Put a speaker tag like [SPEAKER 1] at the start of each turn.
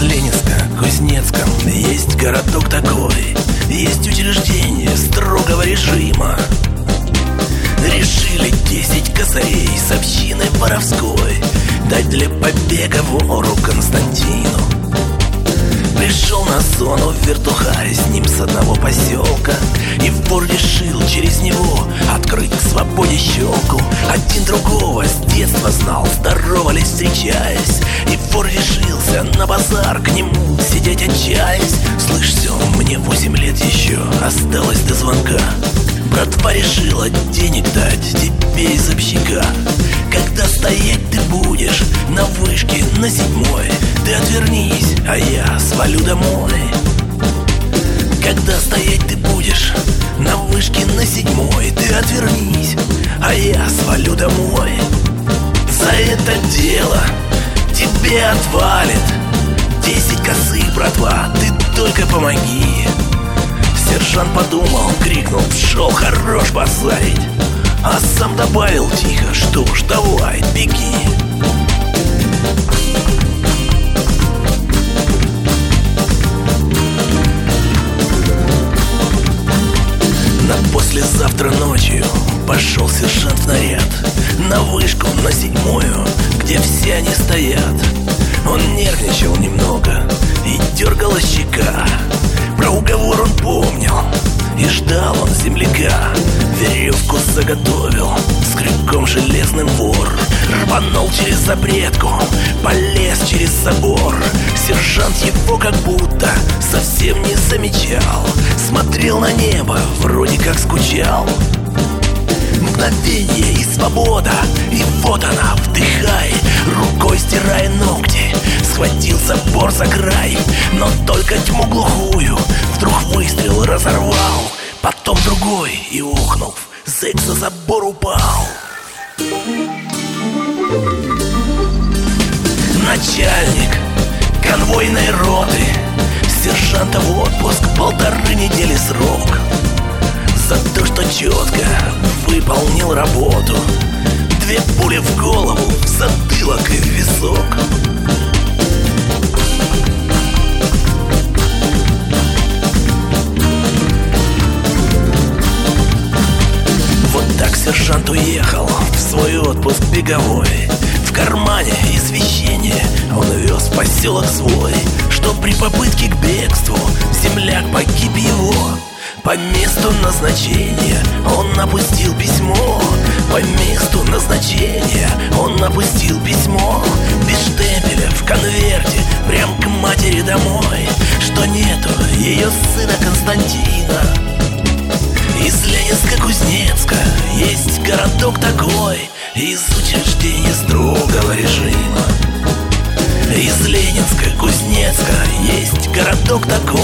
[SPEAKER 1] Под Ленинско-Кузнецком есть городок такой, есть учреждение строгого режима. Решили 10 косарей с общины воровской дать для побега вору Константину. Пришел на зону вертухай с ним с одного поселка, и вор решил через него открыть к свободе щелку. Один другого с детства знал, здоровались встречаясь, и вор решился на базар к нему сидеть отчаясь. Слышь, все, мне 8 лет еще осталось до звонка. Братва решила денег дать тебе из общака. Когда стоять ты будешь на вышке на 7-й, ты отвернись, а я свалю домой. Когда стоять ты будешь на вышке на 7-й, ты отвернись, а я свалю домой. За это дело тебе отвалит 10 косых, братва, ты только помоги. Сержант подумал, крикнул: пшел, хорош базарить. А сам добавил тихо: что ж, давай, беги. На послезавтра ночью пошел сержант в наряд на вышку на 7-ю, где все они стоят. Он нервничал немного и дергалась щека. Про уговор он помнил и ждал он земляка. Веревку заготовил с крюком железным вор, рванул через запретку, полез через забор. Сержант его как будто совсем не замечал, смотрел на небо, вроде как скучал. Мгновение и свобода, и вот она, вдыхай, рукой стирая ногти, схватил забор за край. Но только тьму глухую вдруг выстрел разорвал, потом другой, и ухнув, зэк за забор упал. Начальник конвойной роты, сержанта в отпуск 1,5 недели срок. За то, что четко выполнил работу, 2 пули в голову, в затылок и в висок. Вот так сержант уехал в свой отпуск беговой. В кармане извещение он вез в поселок свой, что при попытке к бегству земляк погиб его. По месту назначения он напустил письмо. По месту назначения он напустил письмо. Без штемпеля в конверте прям к матери домой, что нету ее сына Константина. Из Ленинска-Кузнецка есть городок такой, из учреждения строгого режима. Из Ленинска-Кузнецка есть городок такой,